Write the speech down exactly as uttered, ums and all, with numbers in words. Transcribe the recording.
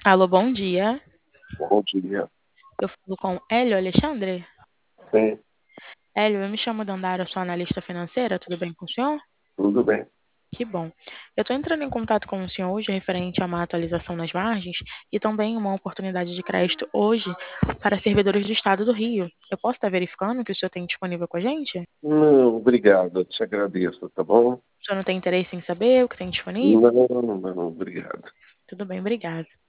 Alô, bom dia. Bom dia. Eu falo com Hélio Alexandre. Sim, Hélio, eu me chamo Dandara, sou analista financeira, tudo bem com o senhor? tudo bem. Que bom. Eu estou entrando em contato com o senhor hoje referente a uma atualização nas margens e também uma oportunidade de crédito hoje para servidores do estado do Rio. Eu posso estar verificando o que o senhor tem disponível com a gente? O Não, obrigado, eu te agradeço, tá bom? senhor não tem interesse em saber o que tem disponível? Não, não, não, obrigado. Tudo bem, obrigada.